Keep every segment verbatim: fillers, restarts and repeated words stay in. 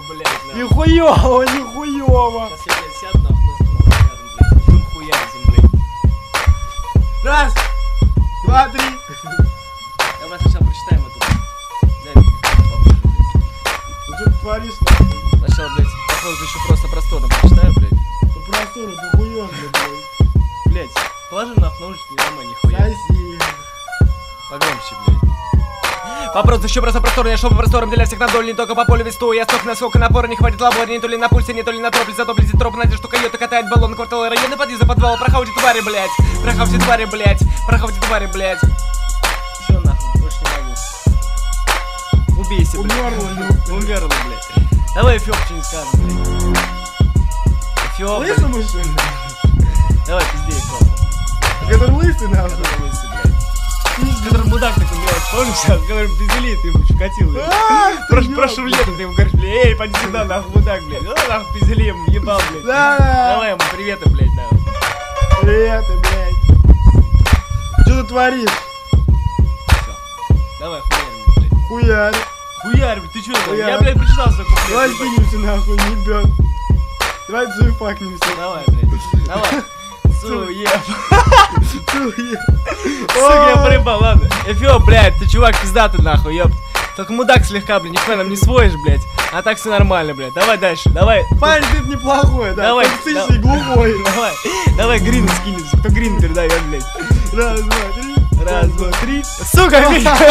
блядь. Нихуёво, нихуёво. Сейчас я, блядь, сяду нахуй на стул, блядь. Будем хуярить, блядь. Раз, два, три. Давай сначала прочитаем эту. Дай мне поближе, блядь. Ну что ты творишь, нахуй? Сначала, блядь, походу еще просто просторно прочитаю, блядь. По простору, по хуём, блядь. Блядь, положи нахуй наушники, не ломай нихуя. Соси. Погромче, блядь. Вопрос еще просто просторный, я шел по просторам для всех на долю, не только по полю весту. Я сток, насколько напора не хватит лабора, не то ли на пульсе, не то ли на тропле, зато близит троп, надеюсь, что койоты катает баллон, кварталы, районы, подъезда, подвала, проходит твари, блядь, проходит твари, блядь, проходит твари, блядь. Все нахуй, больше не могу. Убейся, блядь. Умерла, Умерла, блядь. Давай Эфиоп что-нибудь скажем, блядь. Эфиоп, блядь. Лысый мужчина? Давай, пиздей, Эфиоп. Который лысый, нахуй. Который лысый, блядь. Который мудак такой, блядь, помнишь, сейчас, говорим, пиздели, ты ему чукатил, блядь. Прош, прошлым летом ты ему говоришь, блядь, эй, поди сюда, нахуй, мудак, блядь. Ну, нахуй, пиздели ему, ебал, блядь. Да. Давай ему приветы, блядь, нахуй. Привет, блядь. Что ты творишь? Все. Давай, хуярим, блядь. Хуярь. Хуярь, блядь, ты чё, Хуярь. я, блядь, прочитал за куплет. Давай ебать. скинемся, нахуй, не бьет. Давай зуефакнемся. Давай, блядь, давай. Суеб. Суе. Сука, я проебал, ладно. Эфиоп, блядь, ты чувак пиздатый, нахуй, ёпт. Только мудак слегка, блядь, нихуя нам не своишь, блядь. А так все нормально, блядь. Давай дальше, давай. Парень, ты неплохой, да? Давай, Токсичный, глухой. Давай, давай грин скинемся. Кто грин передает, блядь? Раз, два, три. Раз, два, три. Сука,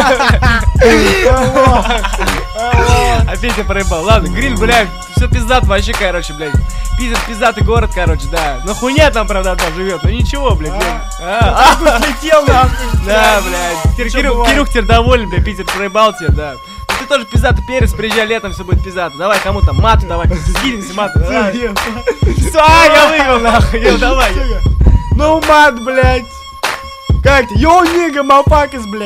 опять я проебал. Ладно, грин, блядь, все пиздат вообще, короче, блядь. Питер пиздатый город, короче, да. Ну хуйня там, правда, там живет. Ну ничего, блядь. А, а, слетел, нахуй. Да, блядь. Теперь Кирюх, Кирюх теперь доволен, блядь, Питер проебал тебя, да. Ну ты тоже пиздатый перец, приезжай летом, все будет пиздато. Давай, кому там, мату давай, скинемся, мату. Все, я выиграл, нахуй, ё, давай. Ну, мат, блядь. Как ты? Йоу, нига, мапакас, блядь.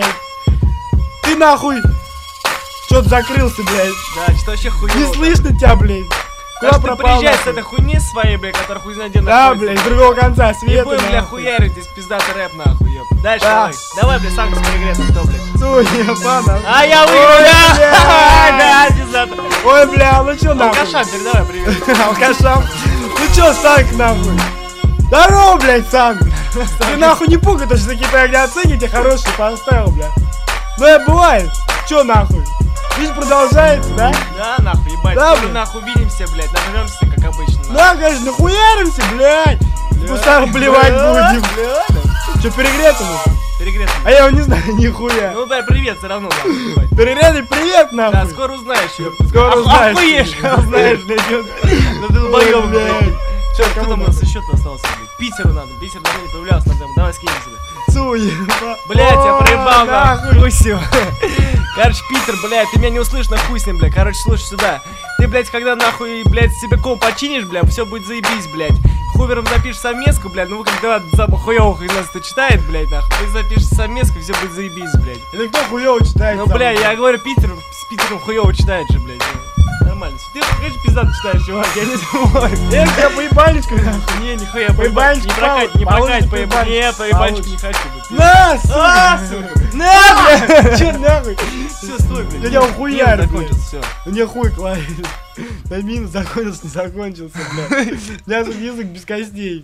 Ты нахуй. Чё-то закрылся, блядь. Да, что вообще хуйня. Не слышно тебя, блядь. Куда Куда ты пропал, приезжай с нахуй? этой хуйни своей, блядь, которая хуй знает где Да, находится. блядь, с другого конца Не света, будем, бля, нахуй. хуярить здесь пиздатый рэп, нахуй, ёп. Дальше Да. давай. Давай, бля, сам с перегретым, кто, блядь. Суеба, нахуй. А я выиграл, Ой, да! блядь. Да, пиздато. Ой, бля, ну чё нахуй? Алкашам передавай привет. Алкашам. Ну чё, Санк, нахуй? Здорово, блядь, Санк. Ты нахуй не пугай, то что какие-то огнеоценки хорошие поставил, бля. Ну это бывает. Чё нахуй? Жизнь продолжается, да? Да, нахуй, ебать. Да, Скоро, блин. нахуй увидимся, блядь. Нажрёмся, как обычно. нахуй. Да, конечно, нахуяримся, блядь. В кустах блевать будем. Бля. Чё, перегретому? Перегретым. А я его не знаю, нихуя. Ну, бля, привет, все равно, нахуй, ебать. Перегретый, привет, Да, нахуй. скоро узнаешь, ёп. Скоро Ах- узнаешь. Охуеешь, узнаешь, блядь. ёп. Ну ты долбоёб, Ой, блядь. блядь. Чё, кто кому там у надо? нас еще остался, блядь? Питеру надо. Питер давно не появлялся на тему. Давай скинемся, блядь. Суеба. Блядь, я О, проебал, нахуй. нахуй. Хуй с ним. Короче, Питер, блядь, ты меня не услышишь, на хуй с ним, блядь. Короче, слушай сюда. Ты, блядь, когда нахуй, блядь, себе комп починишь, блядь, все будет заебись, блядь. Хувером запишешь совместку, блядь, ну вы когда самых хуёвых из нас кто читает, блядь, нахуй. Ты запишешь совместку, все будет заебись, блядь. Это кто хуёво читает? Ну, сам? бля, я говорю, Питер, с Питером хуёво читает же, блядь. ну, Нормально. Ты, конечно, пиздато читаешь, чувак, я не думаю. Эх, я поебальничку, нахуй. Не, нихуя, Поебальничку не прокать, не получишь, прокать, поебальничку. поебальничку. Не, поебальничку Получишь. не хочу быть. На, А, сука. сука. На, бля. Чё нахуй? Все, стой, блядь. Я тебя ухуярю, Фильм закончился, все. Мне хуй клавит. Да минус закончился, не закончился, бля. У меня тут язык без костей.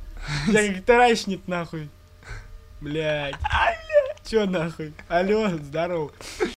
Я как таращник, нахуй. Блядь. Чё нахуй? Алло, здорово.